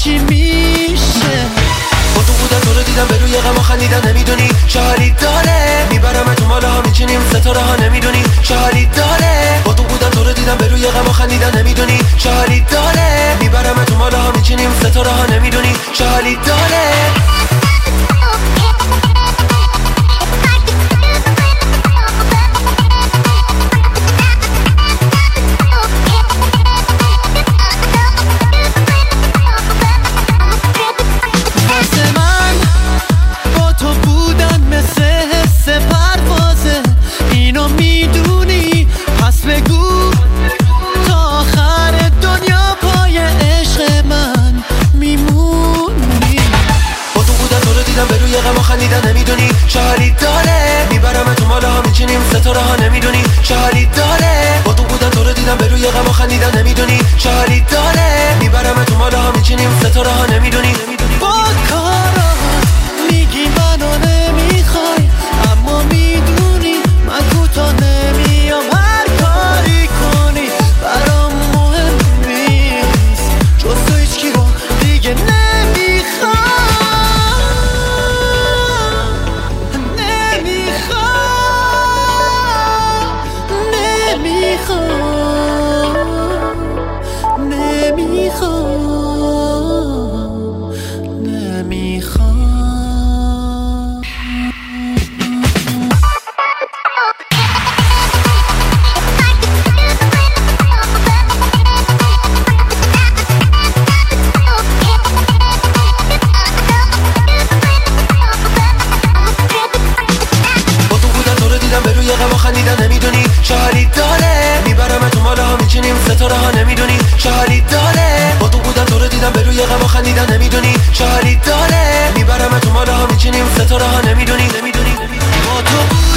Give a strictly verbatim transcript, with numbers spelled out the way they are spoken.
چی میشه. با تو بودن تو رو دیدم به روی غم و خندیدن نمیدونی چه حالی داره. میبرم تو ماله ها میچینیم ستاره ها نمیدونی چه حالی داره. با تو بودن تو رو دیدم به روی غم و خندیدن نمیدونی چه حالی داره. میبرم تو ماله ها میچینیم ستاره ها نمیدونی چه حالی داره. به روی غم و خندیدن نمیدونی چه حالی داره. میبرم تو ماله ها میچینیم ستاره ها نمیدونی چه حالی داره. با تو بودن تو رو دیدم به روی غم و خندیدن نمیدونی چه حالی داره. میبرم تو ماله ها میچینیم ستاره ها نمیدونی. با کارا میگی منو نمیخوای، اما میدونی من کوتا نمیام. هر کاری کنی برام مهم نیست، جز تو هیچکی رو دیگه نمیخوام. خندیدن نمیدونی چه حالی داره. میبرم تو ماله ها میچینیم ستاره ها نمیدونی چه حالی داره. با تو بودن تو رو دیدم به روی غم و خندیدن نمیدونی چه حالی داره. میبرم تو ماله ها میچینیم ستاره ها نمیدونی با تو